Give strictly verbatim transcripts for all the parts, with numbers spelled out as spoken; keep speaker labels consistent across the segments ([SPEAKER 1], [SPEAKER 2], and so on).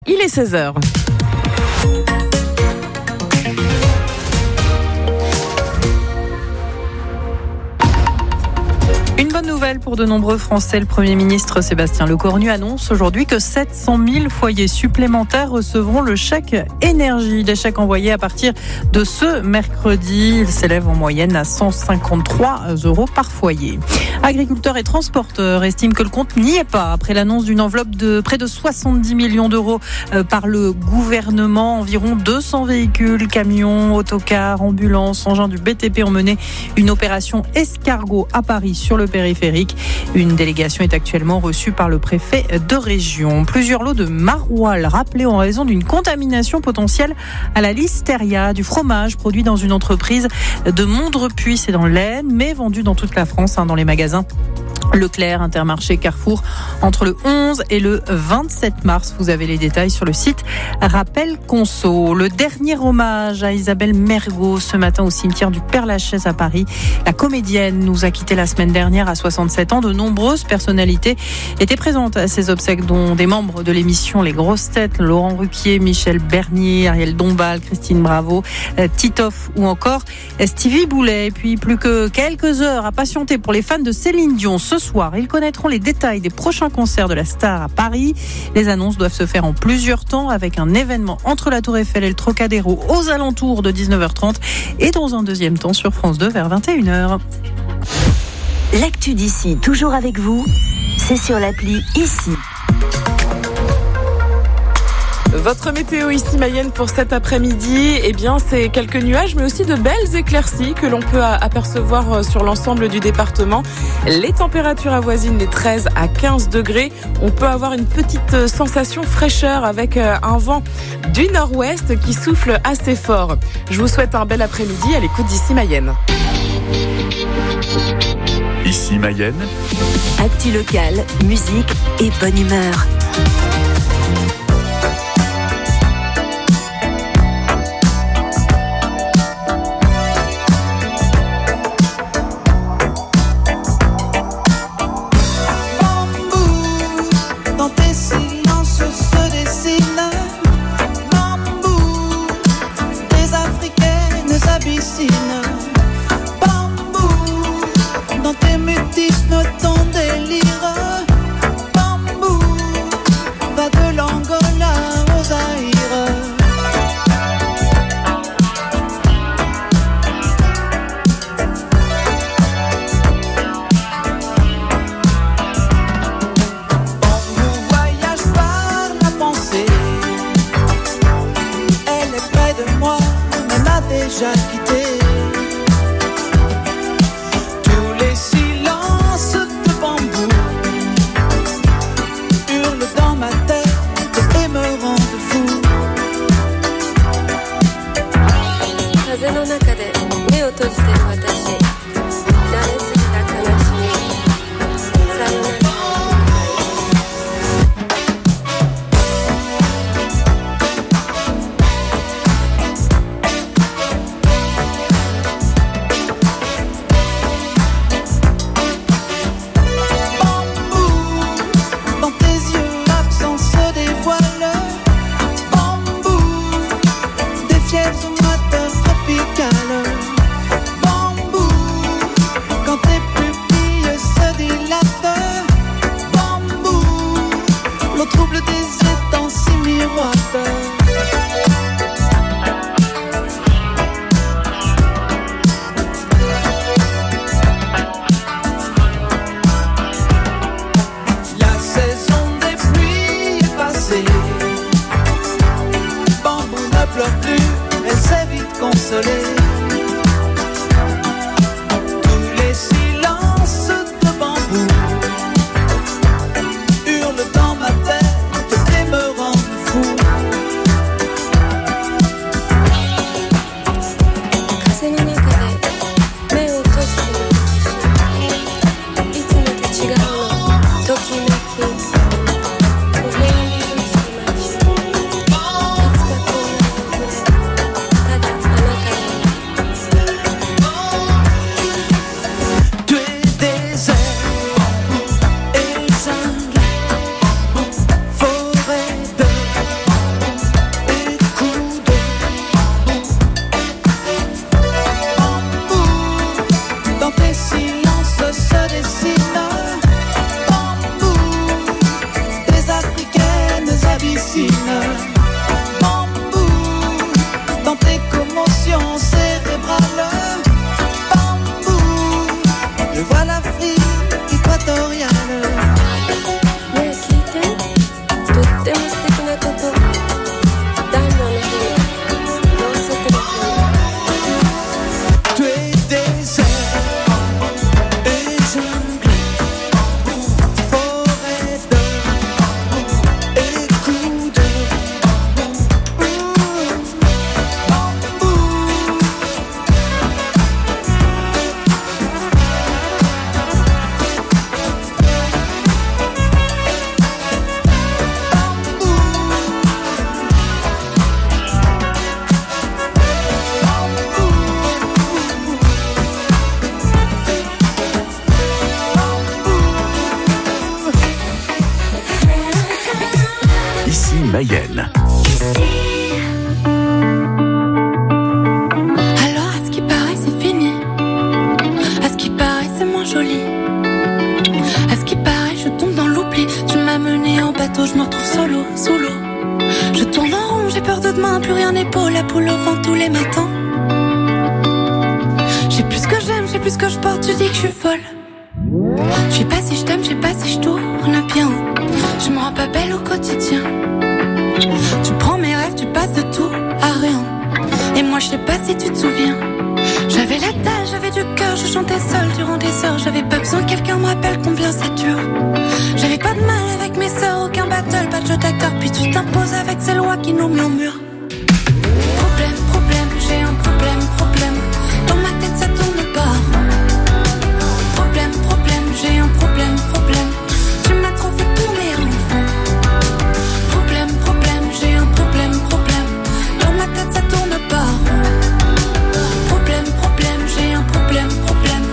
[SPEAKER 1] Il est seize heures. Une bonne nouvelle pour de nombreux Français. Le Premier ministre Sébastien Lecornu annonce aujourd'hui que sept cent mille foyers supplémentaires recevront le chèque énergie. Des chèques envoyés à partir de ce mercredi. Ils s'élèvent en moyenne à cent cinquante-trois euros par foyer. Agriculteurs et transporteurs estiment que le compte n'y est pas après l'annonce d'une enveloppe de près de soixante-dix millions d'euros par le gouvernement. Environ deux cents véhicules, camions, autocars, ambulances, engins du B T P ont mené une opération escargot à Paris sur le périphérique. Une délégation est actuellement reçue par le préfet de région. Plusieurs lots de maroilles rappelés en raison d'une contamination potentielle à la listeria, du fromage produit dans une entreprise de Mondrepuis, c'est dans l'Aisne, mais vendu dans toute la France, hein, dans les magasins Leclerc, Intermarché, Carrefour, entre le onze et le vingt-sept mars. Vous avez les détails sur le site Rappel Conso. Le dernier hommage à Isabelle Mergo ce matin au cimetière du Père-Lachaise à Paris. La comédienne nous a quitté la semaine dernière à soixante-sept ans. De nombreuses personnalités étaient présentes à ses obsèques, dont des membres de l'émission Les Grosses Têtes, Laurent Ruquier, Michel Bernier, Ariel Dombal, Christine Bravo, Titoff ou encore Stevie Boulet. Et puis plus que quelques heures à patienter pour les fans de Céline Dion. Ce soir, ils connaîtront les détails des prochains concerts de la star à Paris. Les annonces doivent se faire en plusieurs temps avec un événement entre la Tour Eiffel et le Trocadéro aux alentours de dix-neuf heures trente et dans un deuxième temps sur France deux vers vingt et une heures.
[SPEAKER 2] L'actu d'ici, toujours avec vous, c'est sur l'appli Ici.
[SPEAKER 1] Votre météo ici Mayenne pour cet après-midi, eh bien c'est quelques nuages mais aussi de belles éclaircies que l'on peut apercevoir sur l'ensemble du département. Les températures avoisinent les treize à quinze degrés. On peut avoir une petite sensation fraîcheur avec un vent du nord-ouest qui souffle assez fort. Je vous souhaite un bel après-midi à l'écoute d'Ici Mayenne.
[SPEAKER 3] Ici Mayenne.
[SPEAKER 2] Actu locale, musique et bonne humeur.
[SPEAKER 3] Mayenne.
[SPEAKER 4] Alors, à ce qui paraît, c'est fini. À ce qui paraît, c'est moins joli. À ce qui paraît, je tombe dans l'oubli. Tu m'as mené en bateau, je me retrouve solo, sous l'eau. Je tourne en rond, j'ai peur de demain, plus rien n'est beau, la poule au vent tous les matins. J'ai plus ce que j'aime, j'ai plus ce que je porte, tu dis que je suis folle. Je sais pas si je t'aime, je sais pas si je tourne bien. Je me rends pas belle au quotidien. Tu prends mes rêves, tu passes de tout à rien. Et moi je sais pas si tu te souviens. J'avais la dalle, j'avais du cœur, je chantais seule durant des heures. J'avais pas besoin que quelqu'un me rappelle combien c'est dur. J'avais pas de mal avec mes sœurs, aucun battle, pas de jeu d'acteur. Puis tu t'imposes avec ces lois qui nous murmurent. Problème, problème, j'ai un problème, problème. Dans ma tête ça tourne pas. Problème, problème, j'ai un problème, problème. Tu m'as trop fait tourner en rond. Problème, problème, j'ai un problème, problème. Dans ma tête ça tourne pas. Problème, problème, j'ai un problème, problème.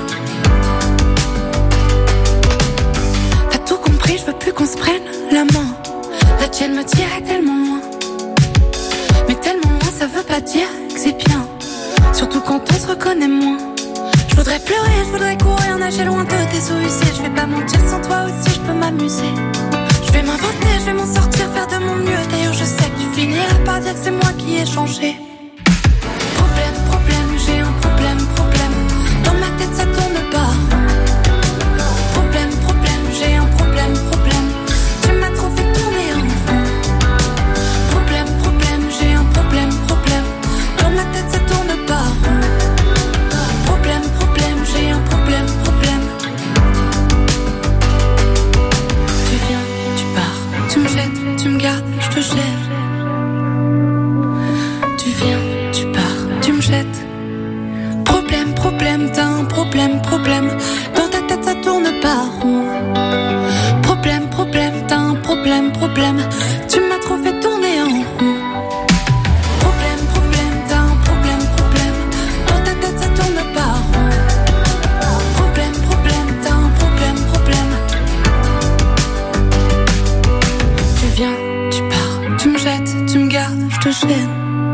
[SPEAKER 4] T'as tout compris, je veux plus qu'on se prenne la main. La tienne me tirait tellement loin. Mais tellement loin, ça veut pas dire que c'est bien. Surtout quand on se reconnaît moins. Je voudrais pleurer, je voudrais courir, nager loin de tes soucis. Je vais pas mentir, sans toi aussi je peux m'amuser. Je vais m'inventer, je vais m'en sortir, faire de mon mieux. D'ailleurs je sais que tu finiras par dire que c'est moi qui ai changé. Problème, problème, j'ai un problème, problème. Dans ma tête ça tourne pas. Problème, problème, j'ai un problème, problème. Tu m'as trop fait tourner en rond. Problème, problème, j'ai un problème, problème. Dans ma tête ça tourne pas. Problème, problème, j'ai un problème, problème. Tu viens, tu pars, tu me jettes, tu me gardes, je te jette. Tu viens, tu pars, tu me jettes. Problème, problème, t'as un problème, problème. Dans ta tête ça tourne pas rond. Problème, problème, t'as un problème, problème. Tu m'as trop fait tourner en rond. Problème, problème, t'as un problème, problème. Dans ta tête ça tourne pas rond. Problème, problème, t'as un problème, problème. Tu viens, tu pars, tu me jettes, tu me gardes, je te gêne.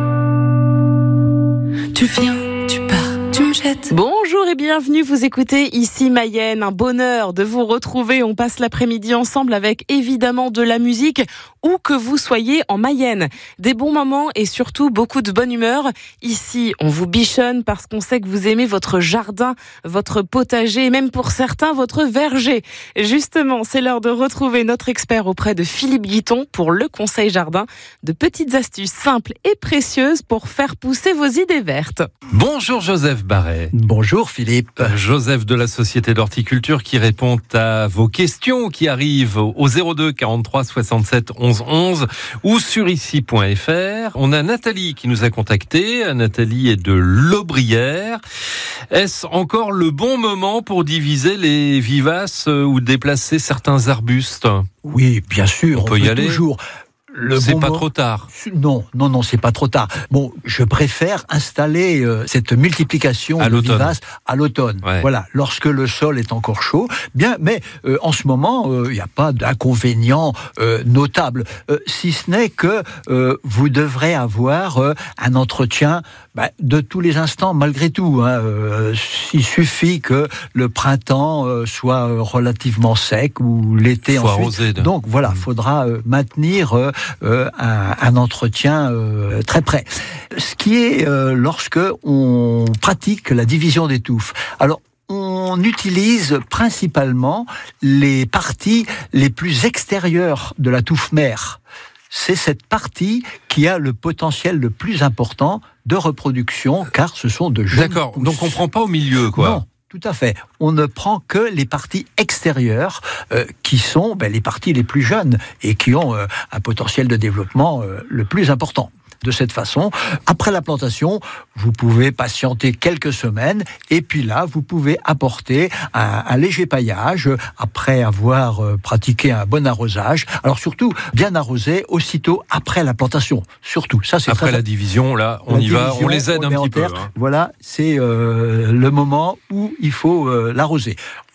[SPEAKER 4] Tu viens, tu pars, tu me jettes.
[SPEAKER 5] Bonjour et bienvenue, vous écoutez Ici Mayenne, un bonheur de vous retrouver. On passe l'après-midi ensemble avec évidemment de la musique, où que vous soyez en Mayenne. Des bons moments et surtout beaucoup de bonne humeur. Ici, on vous bichonne parce qu'on sait que vous aimez votre jardin, votre potager et même pour certains, votre verger. Justement, c'est l'heure de retrouver notre expert auprès de Philippe Guiton pour le conseil jardin. De petites astuces simples et précieuses pour faire pousser vos idées vertes.
[SPEAKER 6] Bonjour Joseph Barret.
[SPEAKER 7] Bonjour Philippe.
[SPEAKER 6] Joseph de la Société d'Horticulture qui répond à vos questions qui arrivent au zéro deux quarante-trois soixante-sept onze onze ou sur ici point f r. On a Nathalie qui nous a contacté. Nathalie est de l'Aubrière. Est-ce encore le bon moment pour diviser les vivaces ou déplacer certains arbustes ?
[SPEAKER 7] Oui, bien sûr.
[SPEAKER 6] On, on peut y aller.
[SPEAKER 7] Toujours. Le
[SPEAKER 6] c'est
[SPEAKER 7] bon
[SPEAKER 6] pas
[SPEAKER 7] moment...
[SPEAKER 6] trop tard.
[SPEAKER 7] Non, non, non, c'est pas trop tard. Bon, je préfère installer euh, cette multiplication
[SPEAKER 6] à
[SPEAKER 7] de
[SPEAKER 6] l'automne.
[SPEAKER 7] vivaces à l'automne.
[SPEAKER 6] Ouais.
[SPEAKER 7] Voilà, lorsque le sol est encore chaud. Bien, mais euh, en ce moment, il euh, n'y a pas d'inconvénient euh, notable, euh, si ce n'est que euh, vous devrez avoir euh, un entretien bah, de tous les instants, malgré tout. Hein, euh, il suffit que le printemps euh, soit relativement sec ou l'été
[SPEAKER 6] Faut
[SPEAKER 7] ensuite.
[SPEAKER 6] arroser de...
[SPEAKER 7] Donc voilà, il faudra euh, maintenir euh, Euh, un, un entretien euh, très près. Ce qui est euh, lorsque on pratique la division des touffes. Alors, on utilise principalement les parties les plus extérieures de la touffe mère. C'est cette partie qui a le potentiel le plus important de reproduction, car ce sont de jeunes
[SPEAKER 6] D'accord,
[SPEAKER 7] pousses.
[SPEAKER 6] donc on prend pas au milieu, quoi.
[SPEAKER 7] Non. Tout à fait. On ne prend que les parties extérieures euh, qui sont ben, les parties les plus jeunes et qui ont euh, un potentiel de développement euh, le plus important. De cette façon, après la plantation, vous pouvez patienter quelques semaines et puis là, vous pouvez apporter un, un léger paillage après avoir euh, pratiqué un bon arrosage. Alors surtout, bien arroser aussitôt après la plantation. Surtout, ça c'est
[SPEAKER 6] après
[SPEAKER 7] très...
[SPEAKER 6] la division, là, on
[SPEAKER 7] la
[SPEAKER 6] y va,
[SPEAKER 7] division,
[SPEAKER 6] on les aide
[SPEAKER 7] on
[SPEAKER 6] un
[SPEAKER 7] met
[SPEAKER 6] petit
[SPEAKER 7] en
[SPEAKER 6] peu.
[SPEAKER 7] terre.
[SPEAKER 6] Hein.
[SPEAKER 7] Voilà, c'est euh, le moment où il faut euh, l'arroser.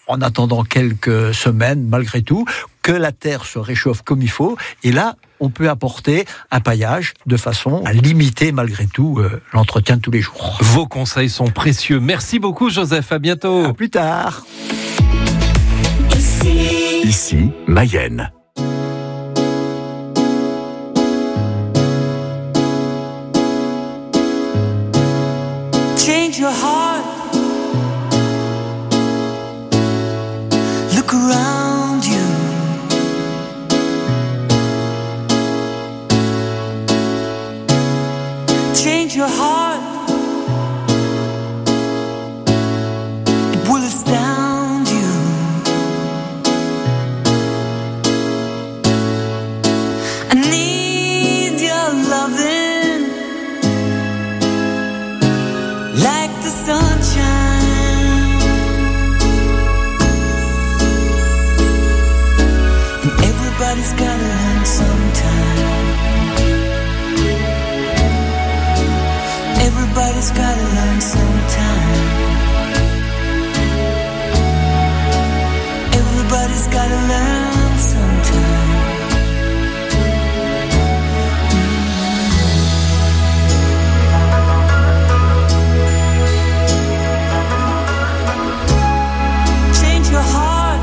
[SPEAKER 7] en attendant quelques semaines, malgré tout, que la terre se réchauffe comme il faut. Et là, on peut apporter un paillage de façon à limiter, malgré tout, euh, l'entretien de tous les jours.
[SPEAKER 6] Vos conseils sont précieux. Merci beaucoup, Joseph. À bientôt.
[SPEAKER 7] À plus tard.
[SPEAKER 2] Ici,
[SPEAKER 3] Ici, Mayenne.
[SPEAKER 8] Change your heart. Look around you. Change your heart. It will astound you. I need your loving like the sunshine. And everybody's gotta learn sometime. Everybody's gotta learn sometime. Everybody's gotta learn sometime. Change your heart.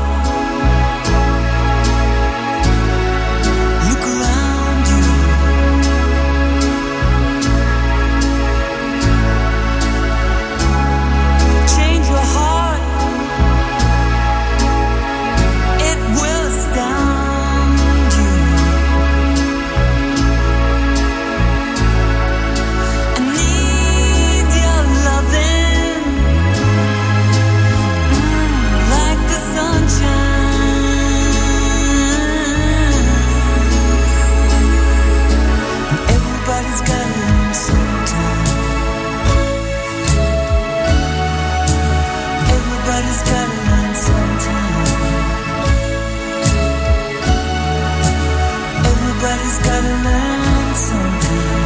[SPEAKER 8] Look around you. Change your heart. It will astound you. I need your loving, mm, like the sunshine. And everybody's gotta learn sometime. Everybody's gotta learn sometime. Everybody's gotta learn sometime.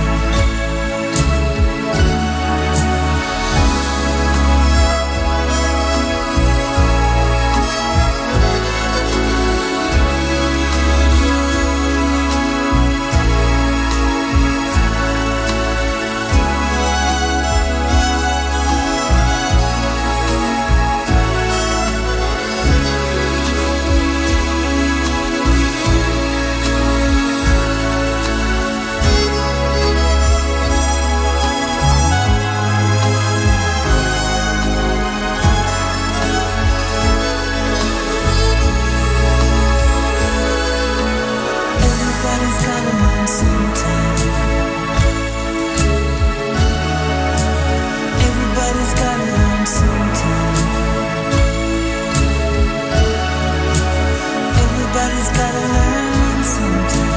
[SPEAKER 8] Everybody's gotta learn sometime. Everybody's gotta learn sometime. Everybody's gotta learn sometime.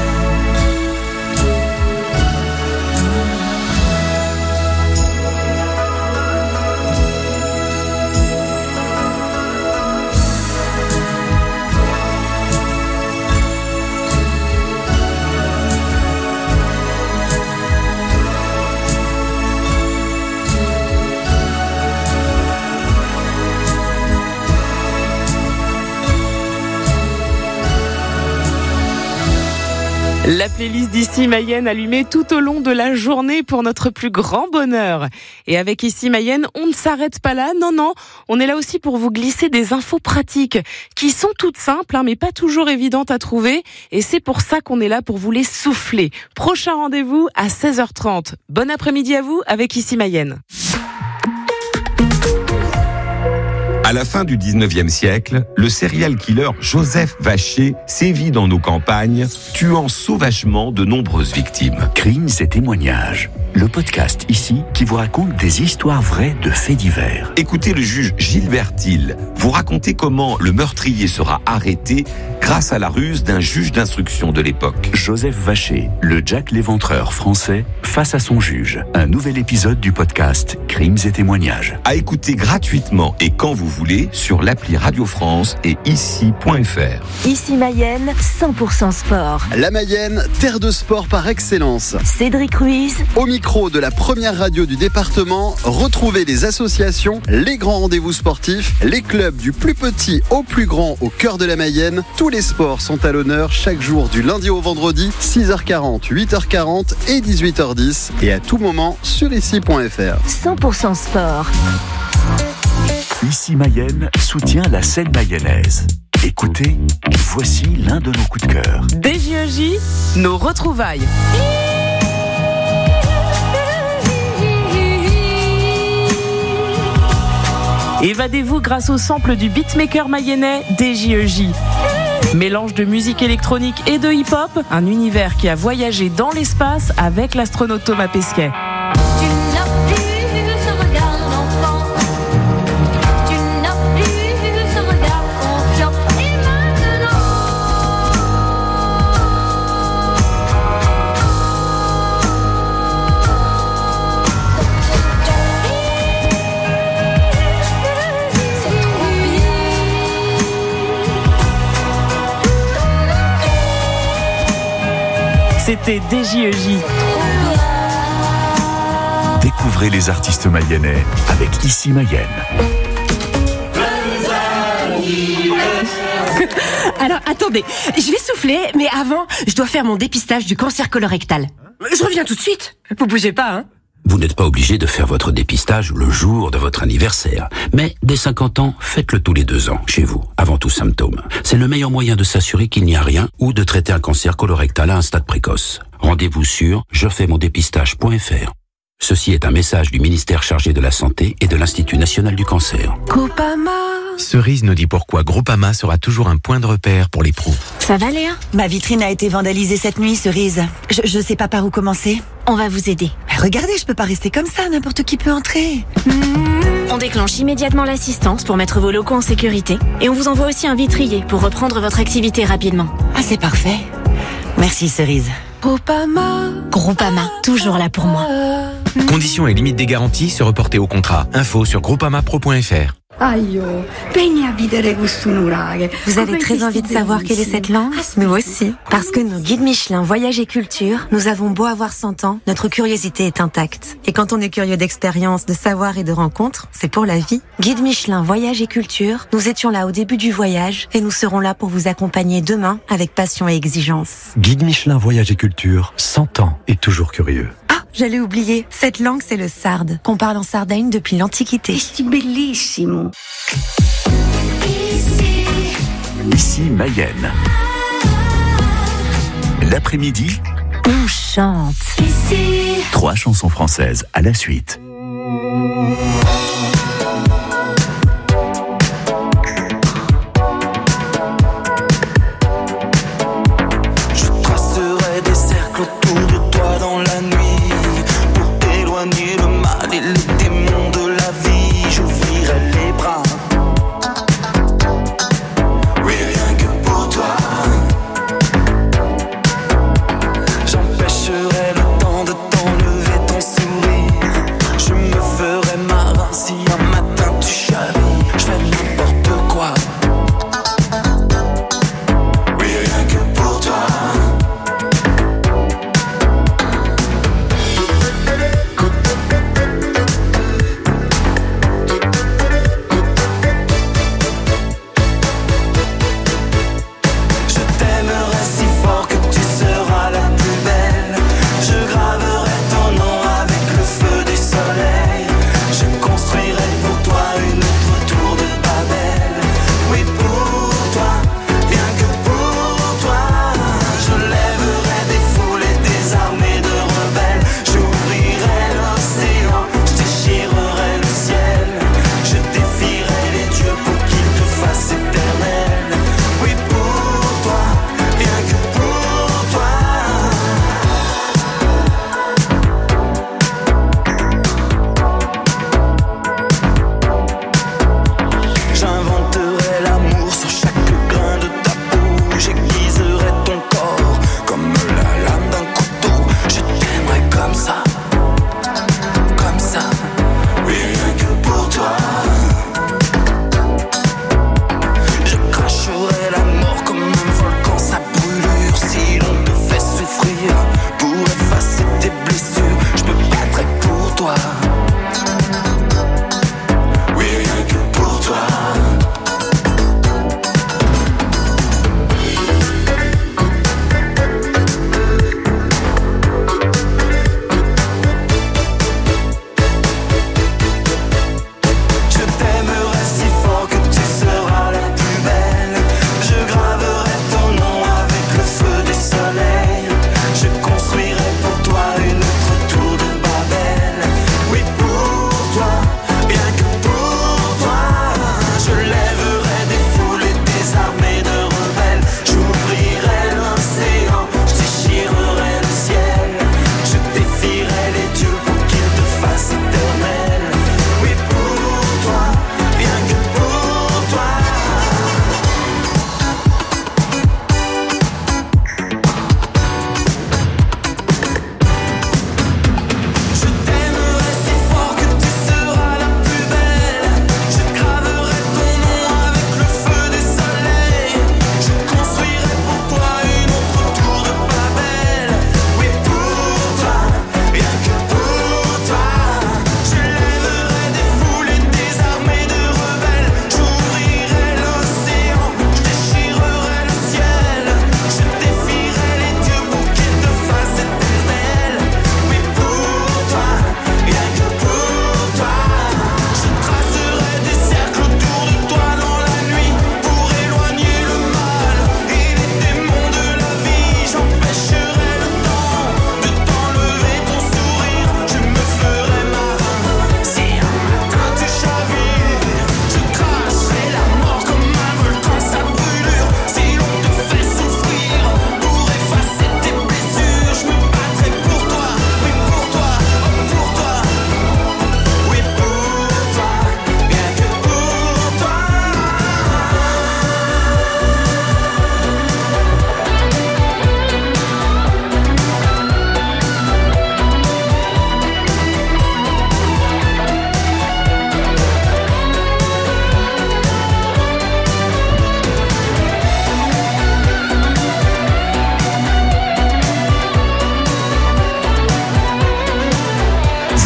[SPEAKER 5] La playlist d'Ici Mayenne allumée tout au long de la journée pour notre plus grand bonheur. Et avec Ici Mayenne, on ne s'arrête pas là. Non, non, on est là aussi pour vous glisser des infos pratiques qui sont toutes simples, hein, mais pas toujours évidentes à trouver. Et c'est pour ça qu'on est là pour vous les souffler. Prochain rendez-vous à seize heures trente. Bon après-midi à vous avec Ici Mayenne.
[SPEAKER 3] À la fin du dix-neuvième siècle, le serial killer Joseph Vacher sévit dans nos campagnes, tuant sauvagement de nombreuses victimes.
[SPEAKER 9] Crimes et témoignages. Le podcast ici qui vous raconte des histoires vraies de faits divers.
[SPEAKER 3] Écoutez le juge Gilles Vertil vous raconter comment le meurtrier sera arrêté grâce à la ruse d'un juge d'instruction de l'époque.
[SPEAKER 9] Joseph Vacher, le Jack l'Éventreur français, face à son juge. Un nouvel épisode du podcast Crimes et témoignages.
[SPEAKER 3] À écouter gratuitement et quand vous voulez sur l'appli Radio France et ici point f r.
[SPEAKER 2] Ici Mayenne, cent pour cent sport.
[SPEAKER 10] La Mayenne, terre de sport par excellence.
[SPEAKER 2] Cédric Ruiz.
[SPEAKER 10] Au micro de la première radio du département, retrouvez les associations, les grands rendez-vous sportifs, les clubs du plus petit au plus grand au cœur de la Mayenne. Tous les sports sont à l'honneur chaque jour du lundi au vendredi, six heures quarante, huit heures quarante et dix-huit heures dix et à tout moment sur ici point f r.
[SPEAKER 2] cent pour cent sport.
[SPEAKER 9] Ici Mayenne soutient la scène mayonnaise. Écoutez, voici l'un de nos coups de cœur.
[SPEAKER 5] D J E J, nos retrouvailles. Évadez-vous grâce au sample du beatmaker mayennais D J E J. Mélange de musique électronique et de hip-hop, un univers qui a voyagé dans l'espace avec l'astronaute Thomas Pesquet. C'était D J E J.
[SPEAKER 9] Découvrez les artistes mayennais avec Ici Mayenne.
[SPEAKER 11] Alors, attendez, je vais souffler, mais avant, je dois faire mon dépistage du cancer colorectal. Je reviens tout de suite. Vous bougez pas, hein?
[SPEAKER 12] Vous n'êtes pas obligé de faire votre dépistage le jour de votre anniversaire. Mais dès cinquante ans, faites-le tous les deux ans, chez vous, avant tout symptôme. C'est le meilleur moyen de s'assurer qu'il n'y a rien ou de traiter un cancer colorectal à un stade précoce. Rendez-vous sur je fais mon dépistage point f r. Ceci est un message du ministère chargé de la Santé et de l'Institut National du Cancer.
[SPEAKER 11] Groupama.
[SPEAKER 13] Cerise nous dit pourquoi Groupama sera toujours un point de repère pour les pros.
[SPEAKER 14] Ça va, Léa?
[SPEAKER 15] Ma vitrine a été vandalisée cette nuit, Cerise. Je, je sais pas par où commencer.
[SPEAKER 14] On va vous aider.
[SPEAKER 15] Regardez, je peux pas rester comme ça, n'importe qui peut entrer.
[SPEAKER 14] Mmh. On déclenche immédiatement l'assistance pour mettre vos locaux en sécurité. Et on vous envoie aussi un vitrier pour reprendre votre activité rapidement.
[SPEAKER 15] Ah, c'est parfait. Merci, Cerise.
[SPEAKER 11] Groupama.
[SPEAKER 14] Groupama, toujours là pour moi.
[SPEAKER 13] Conditions et limites des garanties se reporter au contrat. Info sur groupamapro point f r.
[SPEAKER 16] Vous avez très envie de savoir quelle est cette langue? Nous aussi. Parce que nos guides Michelin Voyage et Culture, nous avons beau avoir cent ans, notre curiosité est intacte. Et quand on est curieux d'expérience, de savoir et de rencontres, c'est pour la vie. Guide Michelin Voyage et Culture, nous étions là au début du voyage et nous serons là pour vous accompagner demain avec passion et exigence.
[SPEAKER 17] Guide Michelin Voyage et Culture, cent ans et toujours curieux.
[SPEAKER 16] Ah, j'allais oublier, cette langue c'est le sarde, qu'on parle en Sardaigne depuis l'Antiquité.
[SPEAKER 2] C'est bellissimo.
[SPEAKER 9] Ici Mayenne. L'après-midi,
[SPEAKER 16] on chante.
[SPEAKER 2] Ici.
[SPEAKER 9] Trois chansons françaises à la suite.
[SPEAKER 8] Je tracerai des cercles autour de toi dans la nuit pour éloigner le mal et les démons de la vie. J'ouvrirai les bras. Oui, rien que pour toi. J'empêcherai le temps de t'enlever ton sourire. Je me ferai marin si un matin tu chavis. Je fais n'importe quoi. Oui, rien que pour toi.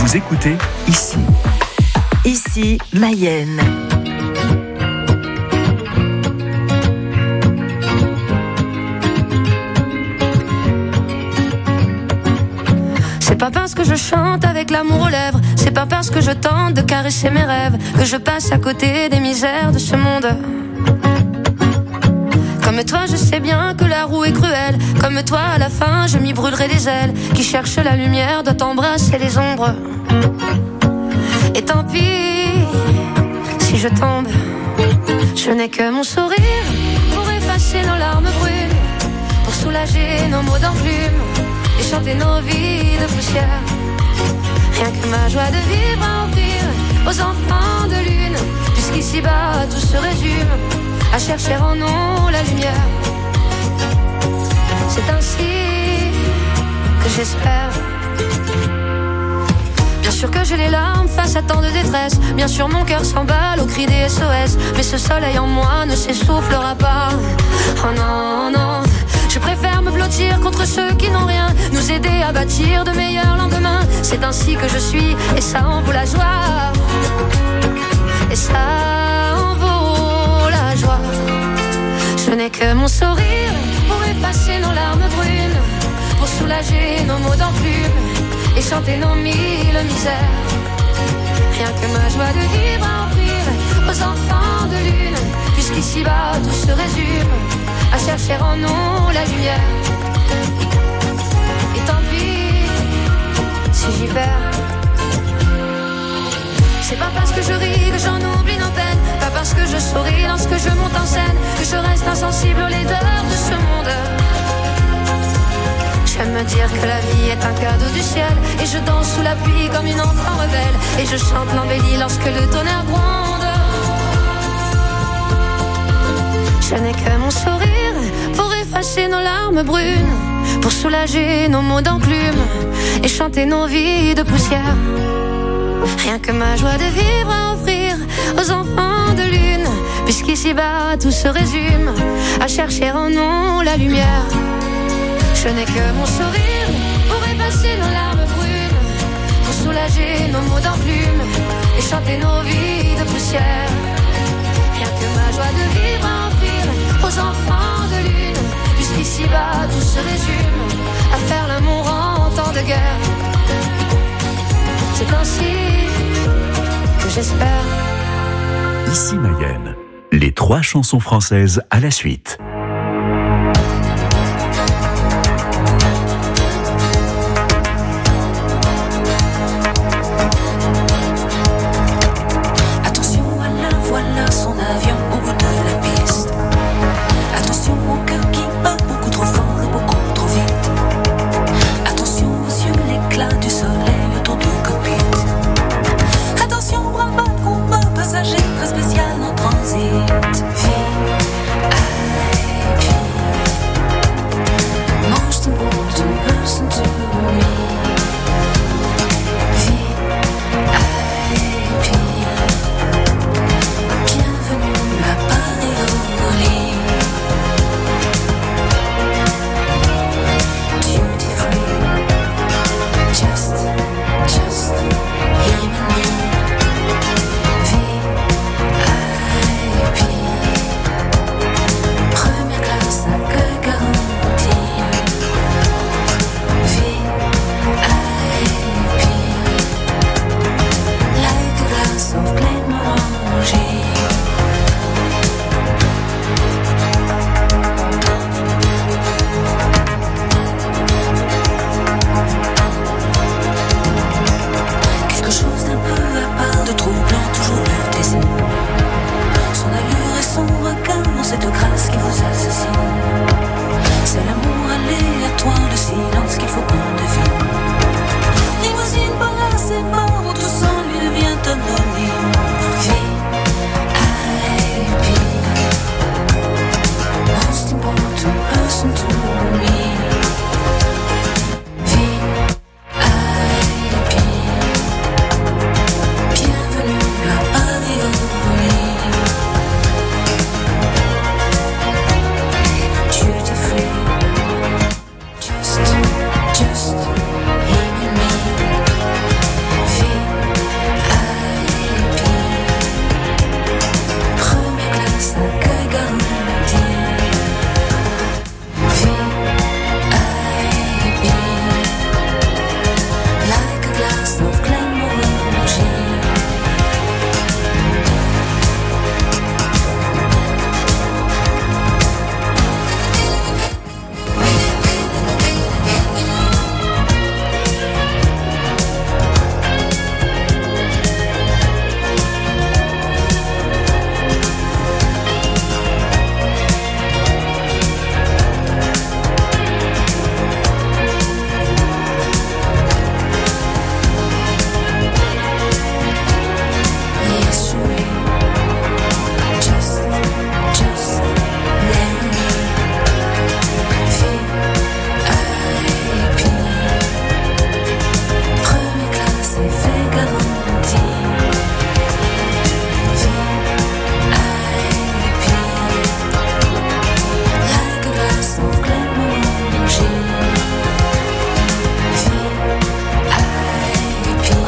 [SPEAKER 9] Vous écoutez ici.
[SPEAKER 2] Ici, Mayenne.
[SPEAKER 18] C'est pas parce que je chante avec l'amour aux lèvres, c'est pas parce que je tente de caresser mes rêves que je passe à côté des misères de ce monde. Comme toi je sais bien que la roue est cruelle, comme toi à la fin je m'y brûlerai les ailes. Qui cherche la lumière doit embrasser les ombres. Et tant pis si je tombe, je n'ai que mon sourire pour effacer nos larmes brunes, pour soulager nos mots d'enclume et chanter nos vies de poussière. Rien que ma joie de vivre à offrir aux enfants de lune, puisqu'ici-bas tout se résume à chercher en nous la lumière. C'est ainsi que j'espère. Bien sûr que j'ai les larmes face à tant de détresse, bien sûr mon cœur s'emballe au cri des S O S, mais ce soleil en moi ne s'essoufflera pas. Oh non, non, je préfère me blottir contre ceux qui n'ont rien, nous aider à bâtir de meilleurs lendemains. C'est ainsi que je suis, et ça en vaut la joie. Et ça en vaut la joie. Je n'ai que mon sourire pour effacer nos larmes brunes, pour soulager nos mots d'enclume et chanter nos mille misères. Rien que ma joie de vivre à offrir aux enfants de lune, puisqu'ici-bas tout se résume à chercher en nous la lumière. Et tant pis si j'y perds. C'est pas parce que je ris que j'en oublie nos peines, pas parce que je souris lorsque je monte en scène que je reste insensible aux laideurs de ce monde. J'aime me dire que la vie est un cadeau du ciel, et je danse sous la pluie comme une enfant rebelle, et je chante l'embellie lorsque le tonnerre gronde. Je n'ai que mon sourire pour effacer nos larmes brunes, pour soulager nos mots d'enclume et chanter nos vies de poussière. Rien que ma joie de vivre à offrir aux enfants de lune, puisqu'ici-bas tout se résume à chercher en nous la lumière. Je n'ai que mon sourire pour effacer nos larmes brunes, pour soulager nos mots d'enclume et chanter nos vies de poussière. Rien que ma joie de vivre à offrir aux enfants de lune, puisqu'ici-bas tout se résume à faire l'amour en temps de guerre. C'est ainsi que j'espère.
[SPEAKER 9] Ici Mayenne, les trois chansons françaises à la suite.
[SPEAKER 19] Attention à la voilà son avion au bout de la piste. Attention au cœur qui bat beaucoup trop fort et beaucoup trop vite. Attention aux yeux, l'éclat du soleil autour du cockpit. Attention au bras combat passager très spécial en transit. Vite, aïe.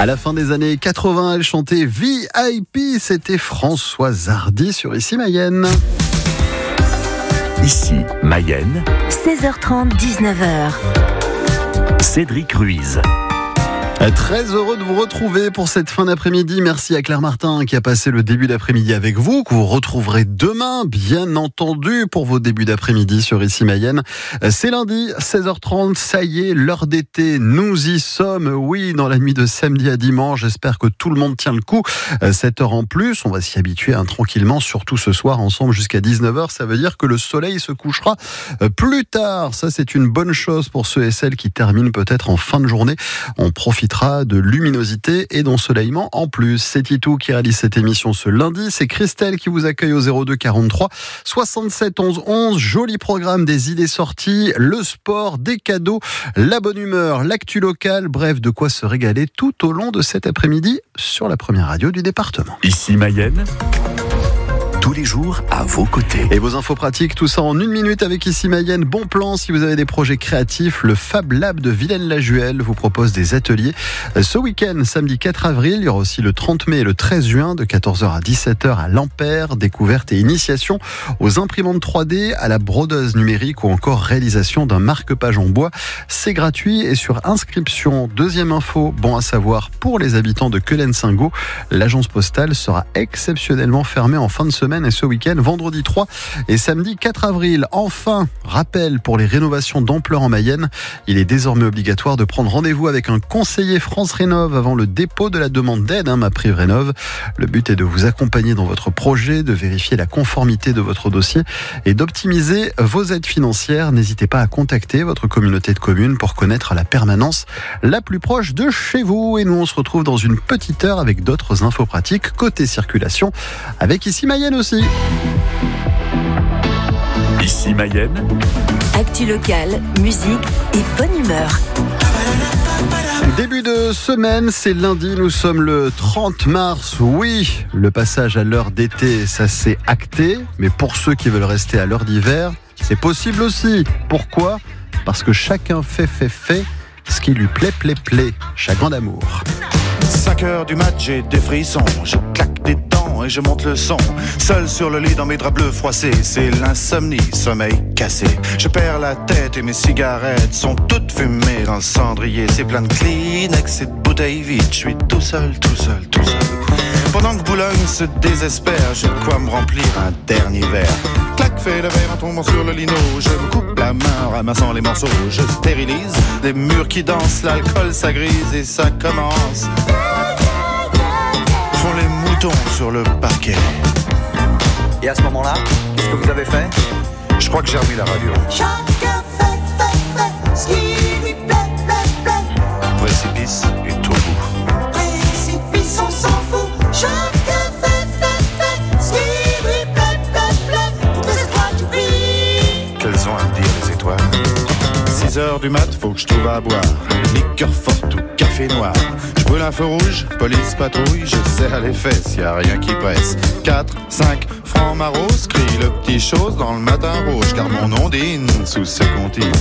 [SPEAKER 10] À la fin des années quatre-vingts, elle chantait V I P. C'était Françoise Hardy sur Ici Mayenne.
[SPEAKER 9] Ici Mayenne.
[SPEAKER 2] seize heures trente, dix-neuf heures.
[SPEAKER 9] Cédric Ruiz.
[SPEAKER 10] Très heureux de vous retrouver pour cette fin d'après-midi. Merci à Claire Martin qui a passé le début d'après-midi avec vous, que vous retrouverez demain, bien entendu, pour vos débuts d'après-midi sur Ici Mayenne. C'est lundi, seize heures trente, ça y est, l'heure d'été, nous y sommes. Oui, dans la nuit de samedi à dimanche, j'espère que tout le monde tient le coup. Cette heure en plus, on va s'y habituer hein, tranquillement, surtout ce soir ensemble jusqu'à dix-neuf heures. Ça veut dire que le soleil se couchera plus tard. Ça, c'est une bonne chose pour ceux et celles qui terminent peut-être en fin de journée. On profitera de luminosité et d'ensoleillement en plus. C'est Titou qui réalise cette émission ce lundi. C'est Christelle qui vous accueille au zéro deux quarante-trois soixante-sept onze onze. Joli programme, des idées sorties, le sport, des cadeaux, la bonne humeur, l'actu locale. Bref, de quoi se régaler tout au long de cet après-midi sur la première radio du département.
[SPEAKER 9] Ici Mayenne. Tous les jours à vos côtés.
[SPEAKER 10] Et vos infos pratiques, tout ça en une minute avec Ici Mayenne. Bon plan si vous avez des projets créatifs. Le Fab Lab de Vilaine-la-Juhel vous propose des ateliers. Ce week-end, samedi quatre avril, il y aura aussi le trente mai et le treize juin de quatorze heures à dix-sept heures à l'Ampère. Découverte et initiation aux imprimantes trois D, à la brodeuse numérique ou encore réalisation d'un marque-page en bois. C'est gratuit et sur inscription. Deuxième info, bon à savoir pour les habitants de Quelen-Singo, l'agence postale sera exceptionnellement fermée en fin de semaine et ce week-end, vendredi trois et samedi quatre avril. Enfin, rappel pour les rénovations d'ampleur en Mayenne, il est désormais obligatoire de prendre rendez-vous avec un conseiller France Rénov avant le dépôt de la demande d'aide, hein, MaPrimeRénov. Le but est de vous accompagner dans votre projet, de vérifier la conformité de votre dossier et d'optimiser vos aides financières. N'hésitez pas à contacter votre communauté de communes pour connaître la permanence la plus proche de chez vous. Et nous, on se retrouve dans une petite heure avec d'autres infos pratiques côté circulation avec Ici Mayenne aussi.
[SPEAKER 9] Ici Mayenne.
[SPEAKER 2] Actu locale, musique et bonne humeur.
[SPEAKER 10] Début de semaine, c'est lundi, nous sommes le trente mars. Oui, le passage à l'heure d'été, ça c'est acté. Mais pour ceux qui veulent rester à l'heure d'hiver, c'est possible aussi. Pourquoi ? Parce que chacun fait, fait, fait ce qui lui plaît, plaît, plaît. Chagrin d'amour.
[SPEAKER 20] cinq heures du mat, j'ai des frissons. Je claque des dents et je monte le son. Seul sur le lit dans mes draps bleus froissés, c'est l'insomnie, sommeil cassé. Je perds la tête et mes cigarettes sont toutes fumées dans le cendrier. C'est plein de Kleenex et de bouteilles vides. Je suis tout seul, tout seul, tout seul. Pendant que Boulogne se désespère, j'ai de quoi me remplir un dernier verre. Clac, fait le verre en tombant sur le lino. Je me coupe la main en ramassant les morceaux. Je stérilise les murs qui dansent. L'alcool s'agrise et ça commence. Font les moutons sur le parquet.
[SPEAKER 21] Et à ce moment-là, qu'est-ce que vous avez fait?
[SPEAKER 20] Je crois que j'ai remis la radio.
[SPEAKER 19] Chacun fait, fait, fait ce qui lui plaît, plaît, plaît.
[SPEAKER 20] Précipice et tout bout.
[SPEAKER 19] Précipice, on s'en fout. Chacun fait, fait, fait ce qui lui plaît, plaît, plaît. Toutes les étoiles du prix.
[SPEAKER 20] Qu'elles ont à me dire les étoiles. six heures du mat, faut que je trouve à boire. Liqueur forte ou café noir. Je brûle un feu rouge, police patrouille. Je serre les fesses, y a rien qui presse. quatre, cinq francs maros, crie le petit chose dans le matin rouge. Car mon nom dîne sous ce comptine.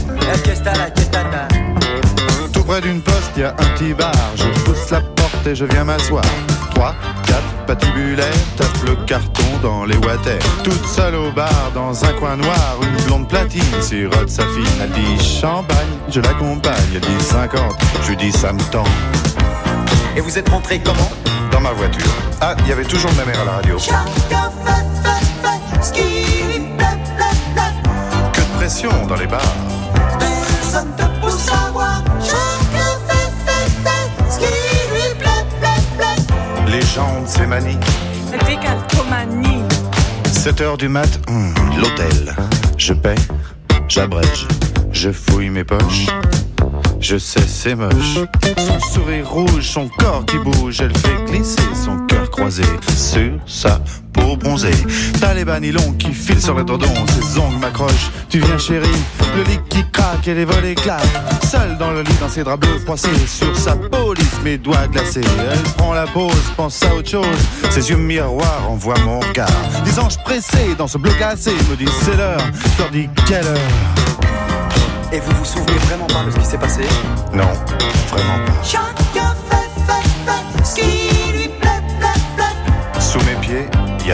[SPEAKER 20] Tout près d'une poste, y a un petit bar. Je pousse la porte et je viens m'asseoir. trois, quatre patibulaires, tape le carton dans les water. Toute seule au bar, dans un coin noir, une blonde platine sirote sa fille. Elle dit champagne, je l'accompagne. Elle dit cinquante, je lui dis ça me tend.
[SPEAKER 21] Et vous êtes rentré comment?
[SPEAKER 20] Dans ma voiture. Ah, il y avait toujours ma mère à la radio.
[SPEAKER 19] Chacun fait, fait, fait ce qui lui plaît, plaît, plaît.
[SPEAKER 20] Que de pression dans les bars.
[SPEAKER 19] Personne te pousse à boire. Chacun fait, fait, fait ce qui lui plaît, plaît, plaît.
[SPEAKER 20] Les gens de ces manies.
[SPEAKER 19] Décalcomanie.
[SPEAKER 20] sept heures du mat, hum, l'hôtel. Je paie, j'abrège, je fouille mes poches. Je sais, c'est moche. Son sourire rouge, son corps qui bouge. Elle fait glisser son cœur croisé sur sa peau bronzée. T'as les bas nylons qui filent sur le tordon. Ses ongles m'accrochent. Tu viens chérie, le lit qui craque et les volets claquent. Seule dans le lit, dans ses draps bleus froissés. Sur sa police, mes doigts glacés. Elle prend la pause, pense à autre chose. Ses yeux miroirs envoient mon regard. Des anges pressés dans ce bleu cassé me disent c'est l'heure. Je leur dis quelle heure.
[SPEAKER 21] Et vous vous souvenez vraiment pas de ce qui s'est passé?
[SPEAKER 20] Non, vraiment pas.
[SPEAKER 19] Chacun fait, fait, fait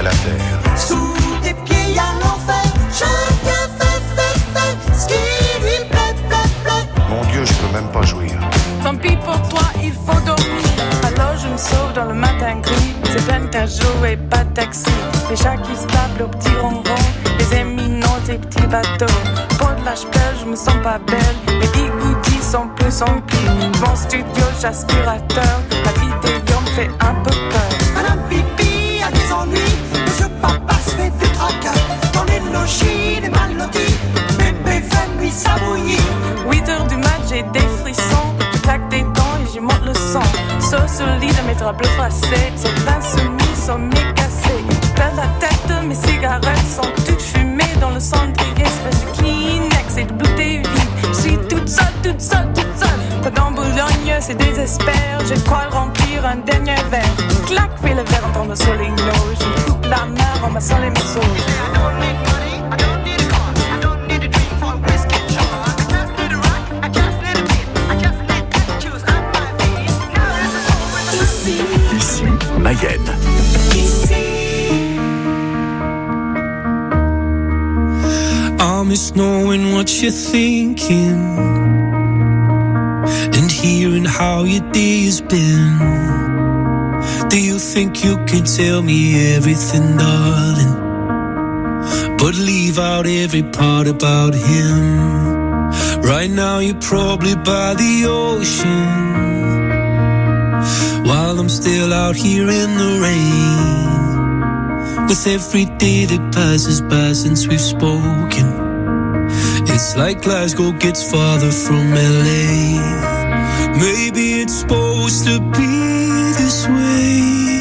[SPEAKER 20] la terre.
[SPEAKER 8] Sous tes pieds y'a l'enfer. Chacun fait, fait, fait ce qui lui plaît, plaît, plaît.
[SPEAKER 20] Mon Dieu, je peux même pas jouir.
[SPEAKER 1] Tant pis pour toi, il faut dormir. Alors je me sauve dans le matin gris. C'est peine qu'à jouer, pas de taxi. Les chats qui se tapent le petit ronron. Les éminents, tes petits bateaux. Pour de l'âge pleure, je me sens pas belle. Les bigoudis sont plus emplis. Mon studio, j'aspirateur. La vidéo me fait un peu peur.
[SPEAKER 8] Madame Pipi a des ennuis. Monsieur Papa se fait des tracas. Dans les logis, les mal lotis. Bébé fait nuit ça bouillit.
[SPEAKER 1] huit heures du mat, j'ai des frissons. Je claque des dents et j'y monte le sang. Sauce au lit de mes draps bleus froissés. Ces pains soumis sont mécassés. Je perds la tête, mes cigarettes sont toutes fumées dans le cendrier. Espèce de Kleenex et de bouteilles vides. Je suis toute seule, toute seule, toute seule. Pendant Boulogne, c'est désespère. Je crois remplir un dernier verre. Clac, fais le verre dans le soleil. Je me coupe la main en massant les museaux.
[SPEAKER 9] Ici, Mayenne.
[SPEAKER 22] I miss knowing what you're thinking and hearing how your day has been. Do you think you can tell me everything, darling, but leave out every part about him? Right now you're probably by the ocean, while I'm still out here in the rain. With every day that passes by since we've spoken, it's like Glasgow gets farther from L A. Maybe it's supposed to be this way,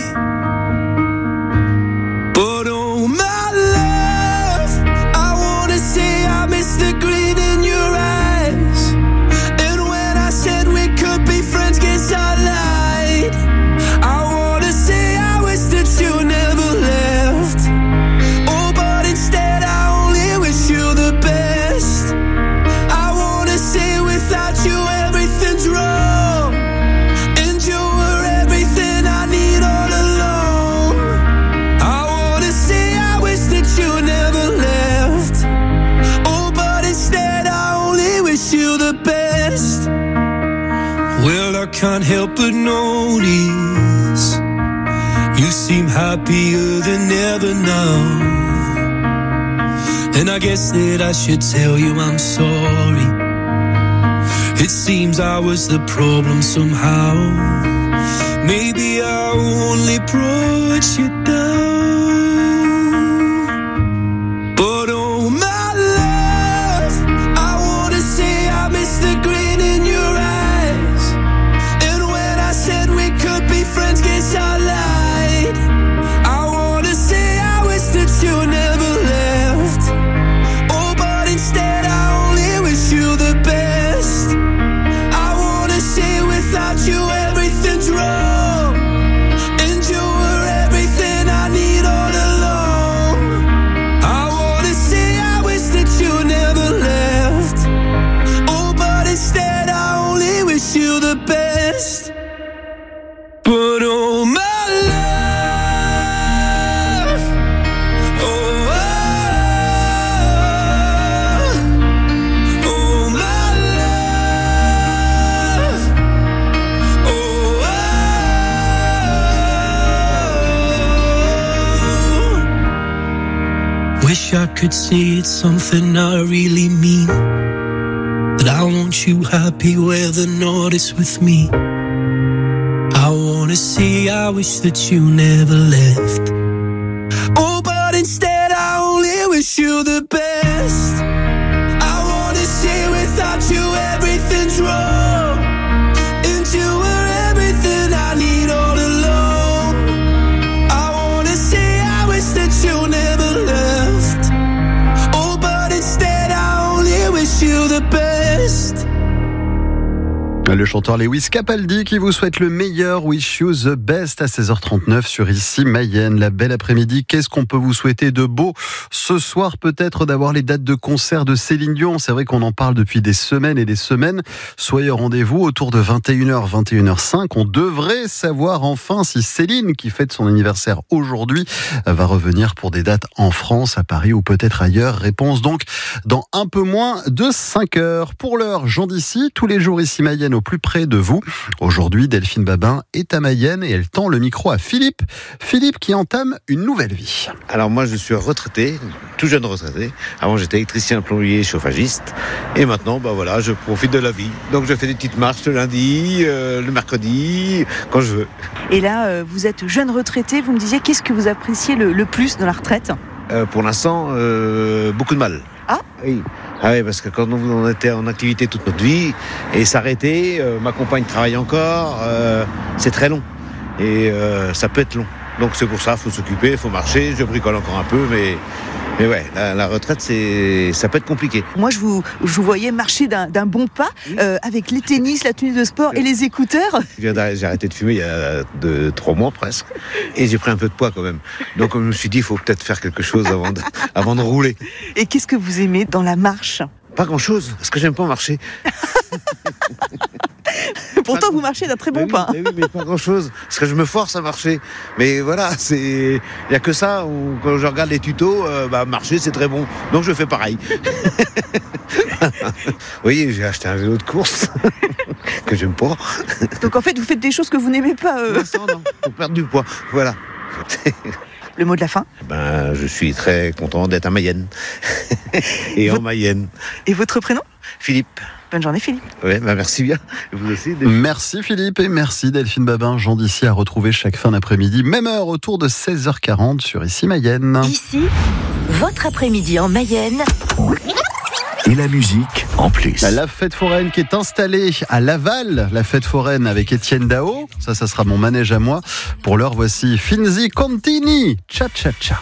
[SPEAKER 22] but oh my love, I wanna say I miss the grin in your eyes. And when I said we could be friends, guess I lied. I wanna say I wish that you never left. Oh, but instead I only wish you the best. I wanna say without you everything's wrong, and you were everything I need all along. I wanna say I wish that you never left. Oh, but instead I only wish you the best. Well, I can't help but notice you seem happier than ever now, and I guess that I should tell you I'm sorry. It seems I was the problem somehow. Maybe I only brought you down, but oh my love, I wanna say I miss the grin in your eyes. And when I said we could be friends, guess I lied. I wanna say I wish that you never left. Oh, but instead I only wish you the best. I wanna say without you everything's wrong, and you were everything I need all along. I wanna say I wish that you never left. Oh, but instead I only wish you the best. But oh my love, oh, oh, oh my love, oh, oh. Wish I could say it's something I really mean, that I want you happy where the north is with me. I wanna say I wish that you never left. Oh, but instead I only wish you the best. I wanna say without you everything's wrong, and you were everything I need all along. I wanna say I wish that you never left. Oh, but instead I only wish you the best.
[SPEAKER 10] Le chanteur Lewis Capaldi qui vous souhaite le meilleur, wish you the best à seize heures trente-neuf sur Ici Mayenne. La belle après-midi, qu'est-ce qu'on peut vous souhaiter de beau ce soir? Peut-être d'avoir les dates de concert de Céline Dion. C'est vrai qu'on en parle depuis des semaines et des semaines. Soyez au rendez-vous autour de vingt et une heures, vingt et une heures cinq. On devrait savoir enfin si Céline, qui fête son anniversaire aujourd'hui, va revenir pour des dates en France, à Paris ou peut-être ailleurs. Réponse donc dans un peu moins de cinq heures. Pour l'heure, Jean d'ici, tous les jours Ici Mayenne au plus près de vous. Aujourd'hui, Delphine Babin est à Mayenne et elle tend le micro à Philippe. Philippe qui entame une nouvelle vie.
[SPEAKER 4] Alors moi je suis retraité, tout jeune retraité. Avant j'étais électricien, plombier, chauffagiste. Et maintenant bah voilà, je profite de la vie. Donc je fais des petites marches le lundi, euh, le mercredi, quand je veux.
[SPEAKER 6] Et là, euh, vous êtes jeune retraité, vous me disiez qu'est-ce que vous appréciez le, le plus dans la retraite?
[SPEAKER 4] euh, Pour l'instant, euh, beaucoup de mal.
[SPEAKER 6] Ah
[SPEAKER 4] oui. Ah oui, parce que quand on était en activité toute notre vie, et s'arrêter, euh, ma compagne travaille encore, euh, c'est très long. Et euh, ça peut être long. Donc c'est pour ça, il faut s'occuper, il faut marcher. Je bricole encore un peu, mais, mais ouais, la, la retraite, c'est, ça peut être compliqué.
[SPEAKER 6] Moi, je vous, je vous voyais marcher d'un, d'un bon pas, euh, avec les tennis, la tenue de sport et les écouteurs.
[SPEAKER 4] J'ai arrêté de fumer il y a deux, trois mois presque, et j'ai pris un peu de poids quand même. Donc je me suis dit, il faut peut-être faire quelque chose avant de, avant de rouler.
[SPEAKER 6] Et qu'est-ce que vous aimez dans la marche?
[SPEAKER 4] Pas grand-chose, parce que j'aime pas marcher.
[SPEAKER 6] Pourtant, vous marchez d'un très bon
[SPEAKER 4] mais
[SPEAKER 6] pas.
[SPEAKER 4] Oui, mais, oui, mais pas grand-chose, parce que je me force à marcher. Mais voilà, c'est, il y a que ça. Où, quand je regarde les tutos, euh, bah marcher c'est très bon. Donc je fais pareil. Vous voyez, j'ai acheté un vélo de course que j'aime pas.
[SPEAKER 6] Donc en fait, vous faites des choses que vous n'aimez pas. Euh...
[SPEAKER 4] Non, non, pour perdre du poids. Voilà.
[SPEAKER 6] Le mot de la fin?
[SPEAKER 4] Ben, je suis très content d'être à Mayenne. Et
[SPEAKER 6] Votre...
[SPEAKER 4] en Mayenne.
[SPEAKER 6] Et votre prénom?
[SPEAKER 4] Philippe.
[SPEAKER 6] Bonne journée Philippe.
[SPEAKER 4] Ouais, ben merci bien. Vous aussi.
[SPEAKER 10] Merci Philippe et merci Delphine Babin. Jean d'ici à retrouver chaque fin d'après-midi, même heure autour de seize heures quarante sur Ici Mayenne.
[SPEAKER 2] Ici, votre après-midi en Mayenne.
[SPEAKER 9] Et la musique en plus.
[SPEAKER 10] La fête foraine qui est installée à Laval, la fête foraine avec Étienne Dao. Ça, ça sera mon manège à moi. Pour l'heure, voici Finzi Contini. Cha cha cha.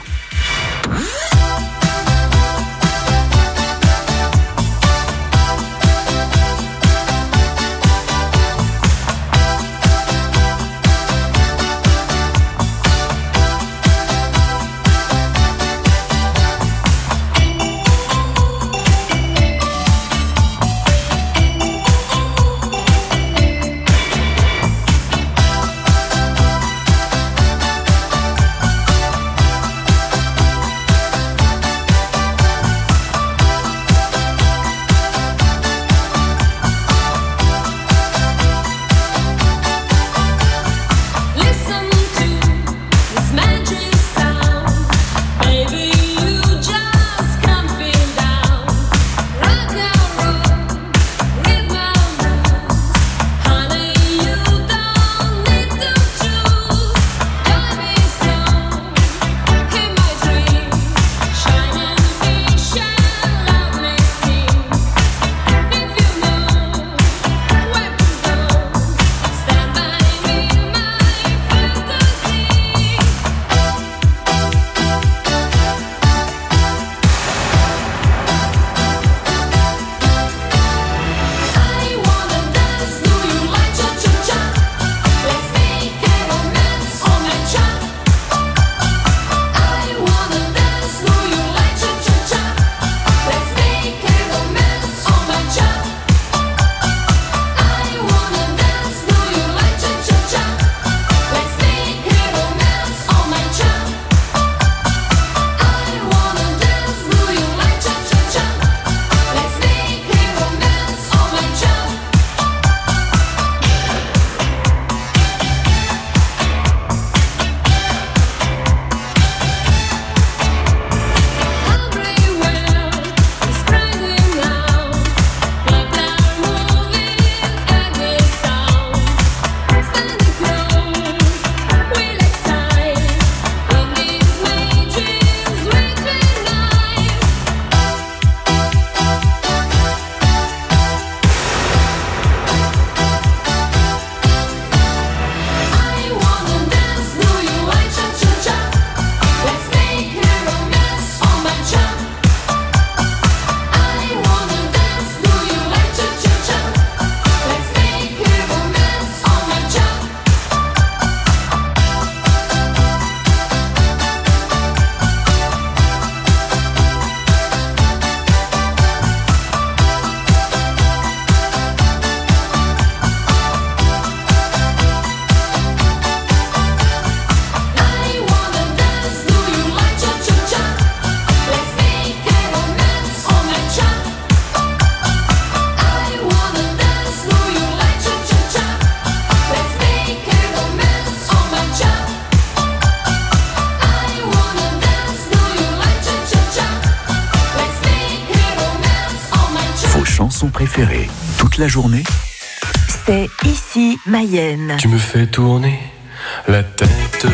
[SPEAKER 9] préférée. Toute la journée,
[SPEAKER 2] c'est ici Mayenne.
[SPEAKER 3] Tu me fais tourner la tête.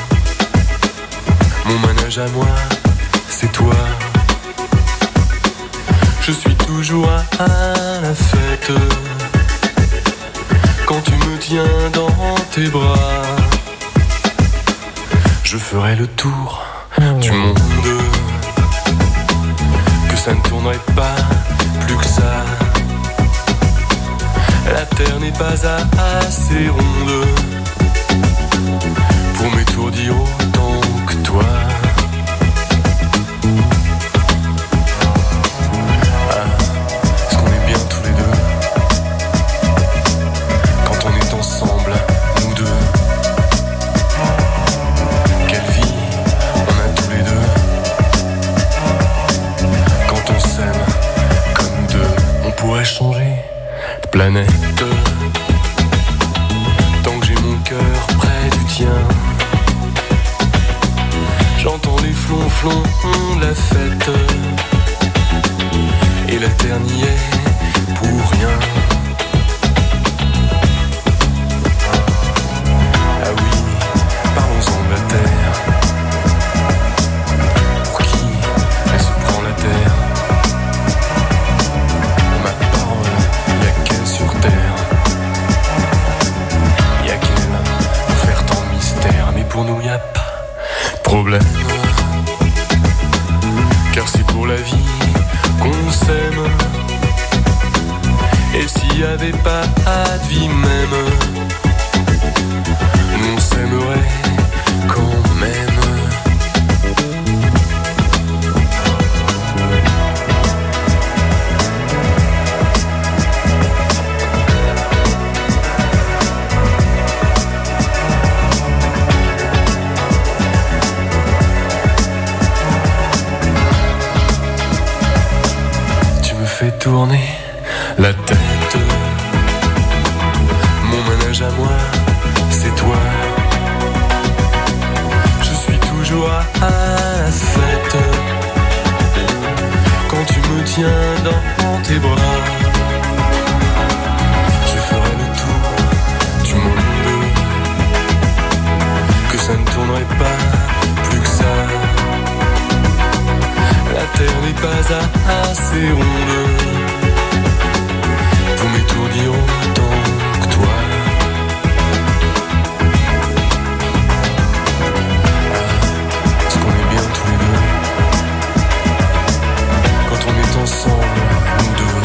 [SPEAKER 3] Mon manège à moi, c'est toi. Je suis toujours à la fête quand tu me tiens dans tes bras. Je ferai le tour du monde, que ça ne tournerait pas plus que ça. La terre n'est pas assez ronde pour m'étourdir autant que toi. Changer de planète tant que j'ai mon cœur près du tien. J'entends les flonflons de la fête et la terre n'y est pour rien. Ah oui, parlons-en de la terre. Pour qui elle se prend la terre? Pour nous y a pas de problème, car c'est pour la vie qu'on s'aime. Et s'il y avait pas de vie même, on s'aimerait quand même. Fais tourner la tête. Mon manège à moi, c'est toi. Je suis toujours à la fête quand tu me tiens dans tes bras. Je ferai le tour du monde, que ça ne tournerait pas plus que ça. La terre n'est pas assez ronde pour m'étourdir autant que toi. Ah, est-ce qu'on est bien tous les deux quand on est ensemble, nous deux?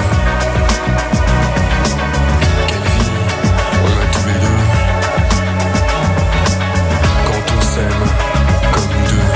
[SPEAKER 3] Quelle vie on a tous les deux quand on s'aime comme nous deux.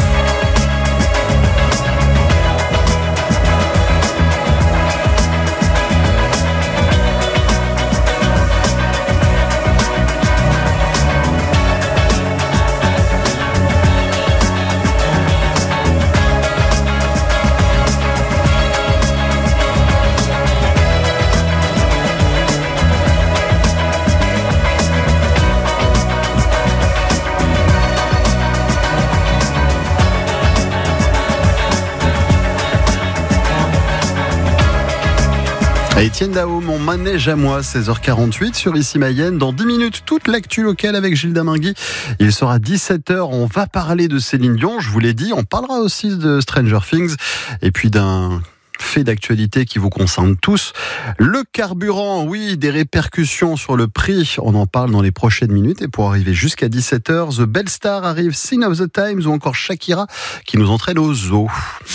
[SPEAKER 10] Étienne Dao, mon manège à moi, seize heures quarante-huit sur Ici Mayenne. Dans dix minutes, toute l'actu locale avec Gilles Damingui. Il sera dix-sept heures, on va parler de Céline Dion, je vous l'ai dit. On parlera aussi de Stranger Things et puis d'un fait d'actualité qui vous concerne tous. Le carburant, oui, des répercussions sur le prix. On en parle dans les prochaines minutes. Et pour arriver jusqu'à dix-sept heures, The Belle Star arrive, Sign of the Times ou encore Shakira qui nous entraîne au zoo.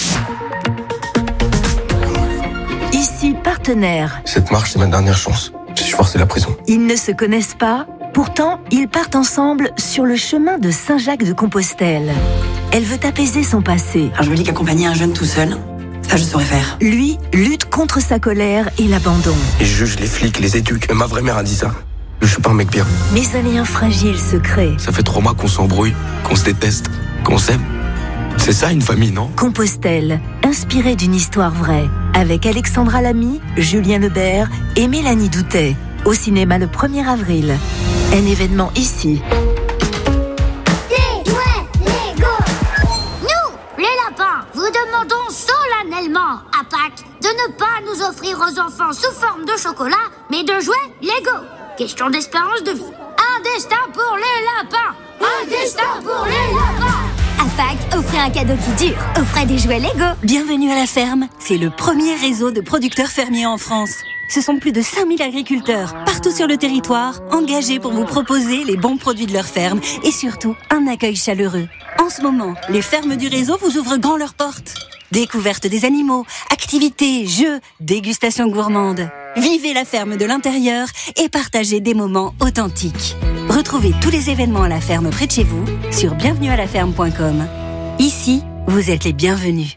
[SPEAKER 2] Ici, partenaire.
[SPEAKER 3] Cette marche, c'est ma dernière chance. Je suis forcé de la prison.
[SPEAKER 2] Ils ne se connaissent pas. Pourtant, ils partent ensemble sur le chemin de Saint-Jacques-de-Compostelle. Elle veut apaiser son passé.
[SPEAKER 15] Alors je me dis qu'accompagner un jeune tout seul, ça je saurais faire.
[SPEAKER 2] Lui lutte contre sa colère et l'abandon.
[SPEAKER 3] Et je juge les flics, les éduques. Ma vraie mère a dit ça. Je suis pas un mec bien.
[SPEAKER 2] Mais un lien fragile se crée.
[SPEAKER 3] Ça fait trois mois qu'on s'embrouille, qu'on se déteste, qu'on s'aime. C'est ça une famille, non?
[SPEAKER 2] Compostelle, inspirée d'une histoire vraie. Avec Alexandra Lamy, Julien Lebert et Mélanie Doutet. Au cinéma le premier avril. Un événement ici.
[SPEAKER 7] Les jouets Lego. Nous, les lapins, vous demandons solennellement à Pâques de ne pas nous
[SPEAKER 5] offrir aux enfants sous forme de chocolat, mais de jouets Lego. Question d'espérance de vie. Un destin pour les lapins. Un destin pour les lapins.
[SPEAKER 7] À Pâques, offrez un cadeau qui dure. Offrez des jouets Lego.
[SPEAKER 23] Bienvenue à la ferme. C'est le premier réseau de producteurs fermiers en France. Ce sont plus de cinq mille agriculteurs, partout sur le territoire, engagés pour vous proposer les bons produits de leur ferme et surtout un accueil chaleureux. En ce moment, les fermes du réseau vous ouvrent grand leurs portes. Découverte des animaux, activités, jeux, dégustation gourmande. Vivez la ferme de l'intérieur et partagez des moments authentiques. Retrouvez tous les événements à la ferme près de chez vous sur bienvenue à la ferme point com. Ici, vous êtes les bienvenus.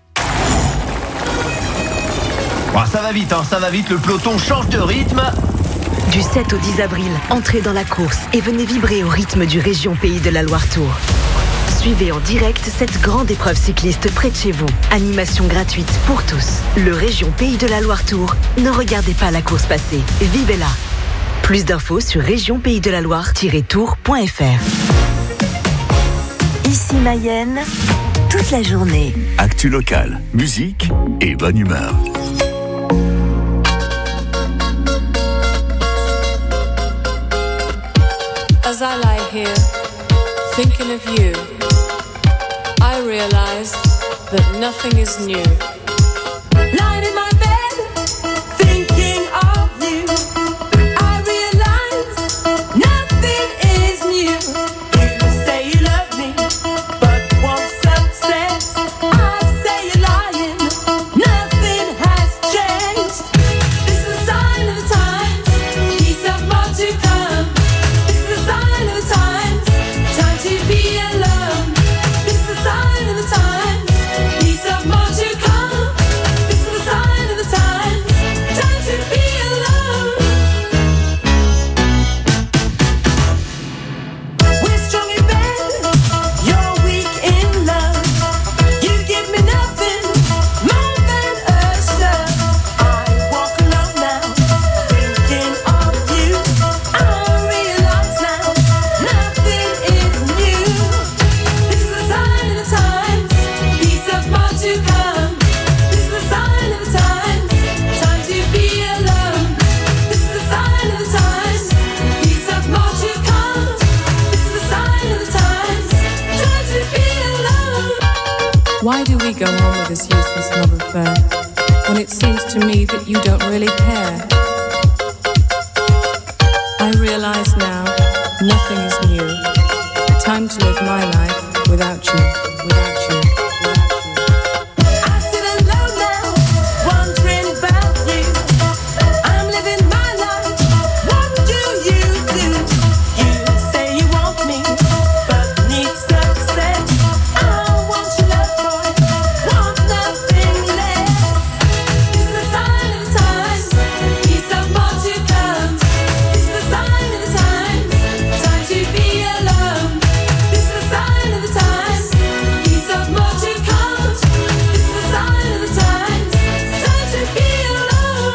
[SPEAKER 24] Oh, ça va vite, hein, ça va vite, le peloton change de rythme.
[SPEAKER 25] Du sept au dix avril, entrez dans la course et venez vibrer au rythme du Région Pays de la Loire Tour. Suivez en direct cette grande épreuve cycliste près de chez vous. Animation gratuite pour tous. Le Région Pays de la Loire Tour. Ne regardez pas la course passer, vivez-la. Plus d'infos sur région pays de la Loire tiret tour point f r.
[SPEAKER 2] Ici Mayenne, toute la journée.
[SPEAKER 9] Actu locale, musique et bonne humeur.
[SPEAKER 1] As I lie here, thinking of you, I realize that nothing is new. Lying in my bed, thinking of you, I realize nothing is new. You say you love me, but won't success. I say you're lying, nothing has changed. This is a sign of the times, peace of more to come. This is a sign of the times, time to be alone. This is a sign of the times, peace of more to come. This is a sign of the times, time to be alone. We're strong in bed, you're weak in love. You give me nothing more than a shove. I walk alone now, thinking of you. I realize now, nothing is new. This is a sign of the times, peace of more to come. This is a sign of the times, time to be alone. This is a sign of the times, peace of more to come. This is a sign of the times, time to be alone. Why do we go on with this useless love affair when it seems to me that you don't really care? I realize now, nothing is new. Time to live my life without you, without you, without you. I sit alone now, wondering about you. I'm living my life, what do you do? You say you want me, but need success. I want your love, boy, want nothing less. This is a sign of the times, peace of more to come. This is a sign of the times, time to be alone. This is a sign of the times, peace of more to come. This is a sign of the times, time to be alone.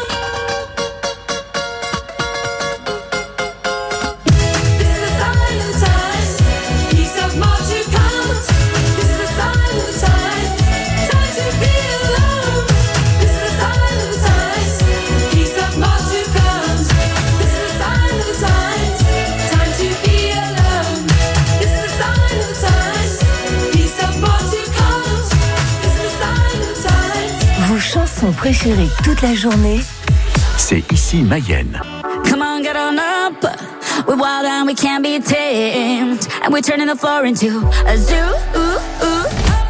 [SPEAKER 1] This is a sign of the times, peace of more to come. This is a sign of the times, time to be alone. This is a sign of the times, peace of more to come. This is a sign of the times, time to be alone. This is a sign of the times, peace of more to come. This is a sign of the times.
[SPEAKER 2] Vos chansons préférées toute la journée,
[SPEAKER 9] C'est ici Mayenne.
[SPEAKER 5] Come on, get on up. We're wild and we can't be tamed. And we're turning the floor into a zoo. Ooh, ooh.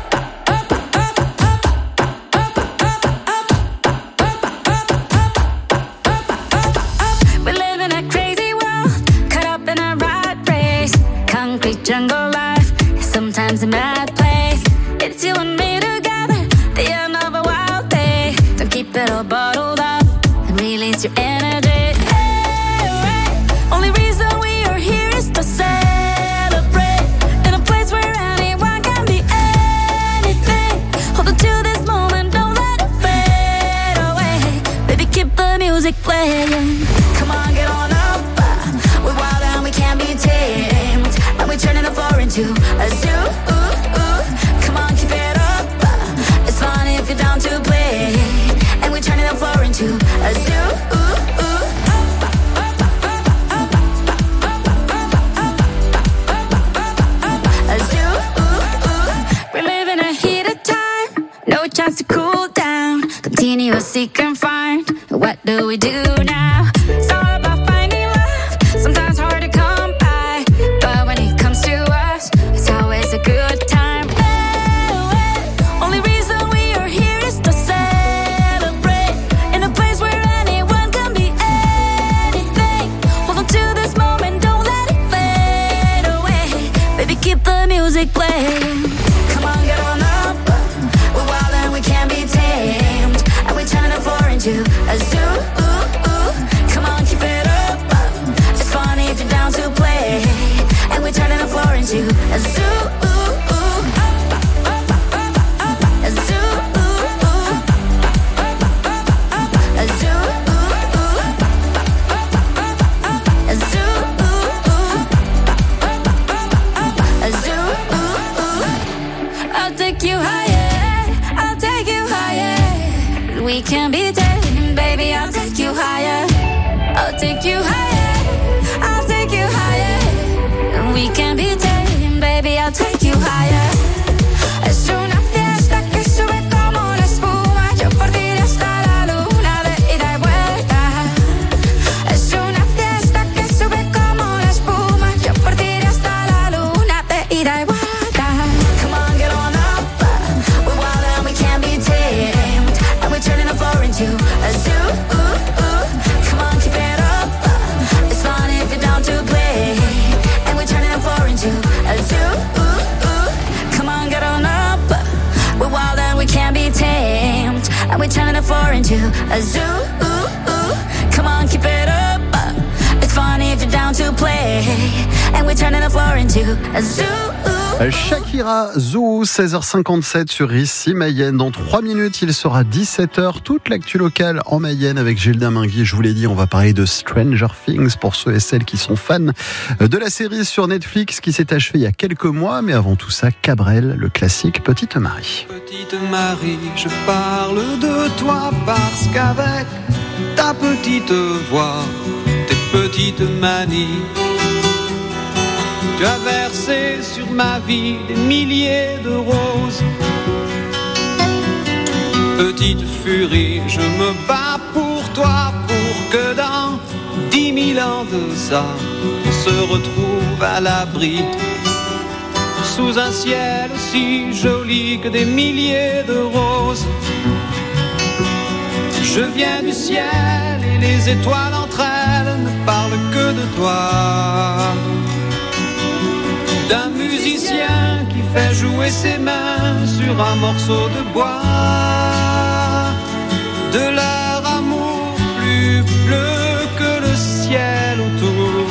[SPEAKER 5] We live in a crazy world, caught up in a rat race. Concrete jungle life, sometimes a mad place. It's you and me together, the end of a wild day. Don't keep it all bottled up and release your energy. Hey, hey. Only reason we are here is to celebrate in a place where anyone can be anything. Hold on to this moment, don't let it fade away. Baby, keep the music playing. Come on, get on up. We're wild and we can't be tamed. And we're turning the floor into a zoo. Ooh, ooh. Come on, keep it up. It's fun if you're down to play. And we're turning the floor into we do now? It's all about finding love. Sometimes hard to come by, but when it comes to us, it's always a good time. Oh, oh. Only reason we are here is to celebrate in a place where anyone can be anything. Hold on to this moment, don't let it fade away. Baby, keep the music playing. Come on, get on up. We're wild and we can't be tamed, and we turn the floor into a zoo. Ooh, ooh. Come on, keep it up. It's funny if you're down to play, and we're turning the floor into a zoo. Ooh, ooh. A zoo. Ooh, ooh. A zoo. Ooh, ooh. A zoo. Ooh, ooh. A zoo. Ooh, ooh. I'll take you higher. I'll take you higher. We can be taken, baby. I'll take you higher. I'll take you higher. I'll take you higher. We can be taken, baby. I'll take you higher. Es una fiesta que sube como la espuma. Yo por ti hasta la luna de ida y vuelta. Es una fiesta que sube como la espuma. Yo por ti hasta la luna de ida y vuelta. Come on, get on up. We're wild and we can't be tamed, and we're turning the floor into a zoo. Ooh, ooh. Come on, keep it up. It's fun if you're down to play, and we're turning the floor into a zoo. Ooh, ooh. Come on, get on up. We're wild and we can't be tamed, and we're turning the floor into a zoo. Ooh, ooh. Come on, keep it up. It's fun if you're down to play, and we're turning the floor into a zoo.
[SPEAKER 10] Shakira, Zoo, seize heures cinquante-sept sur ici Mayenne. Dans trois minutes, il sera dix-sept heures. Toute l'actu locale en Mayenne avec Gilles Daminguy. Je vous l'ai dit, on va parler de Stranger Things pour ceux et celles qui sont fans de la série sur Netflix qui s'est achevée il y a quelques mois. Mais avant tout ça, Cabrel, le classique Petite Marie.
[SPEAKER 11] Petite Marie, je parle de toi parce qu'avec ta petite voix, tes petites manies, tu as versé sur ma vie des milliers de roses. Petite furie, je me bats pour toi, pour que dans dix mille ans de ça, on se retrouve à l'abri, sous un ciel aussi joli que des milliers de roses. Je viens du ciel et les étoiles entre elles ne parlent que de toi. D'un musicien qui fait jouer ses mains sur un morceau de bois, de leur amour plus bleu que le ciel autour.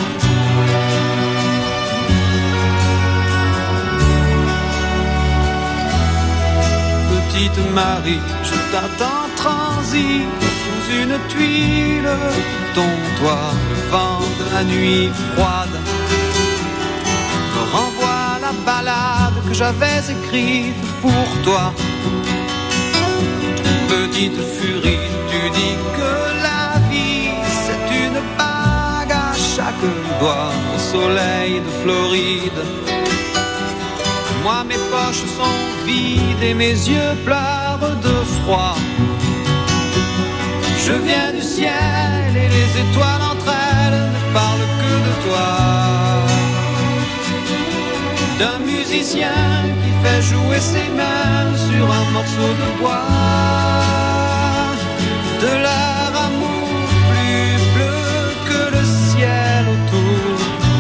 [SPEAKER 11] Petite Marie, je t'attends transi sous une tuile de ton toit, le vent de la nuit froide renvoie la ballade que j'avais écrite pour toi. Petite furie, tu dis que la vie c'est une bague à chaque doigt au soleil de Floride. Moi mes poches sont vides et mes yeux pleurent de froid. Je viens du ciel et les étoiles entre elles ne parlent que de toi. D'un musicien qui fait jouer ses mains sur un morceau de bois, de leur amour plus bleu que le ciel autour.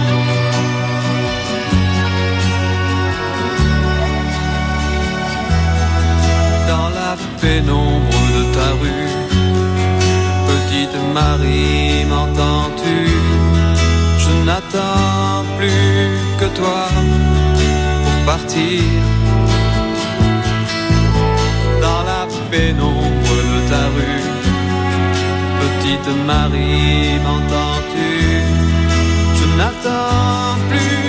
[SPEAKER 11] Dans la pénombre de ta rue, petite Marie, m'entends-tu? Je n'attends plus que toi partir. Dans la pénombre de ta rue, petite Marie, m'entends-tu? Je n'attends plus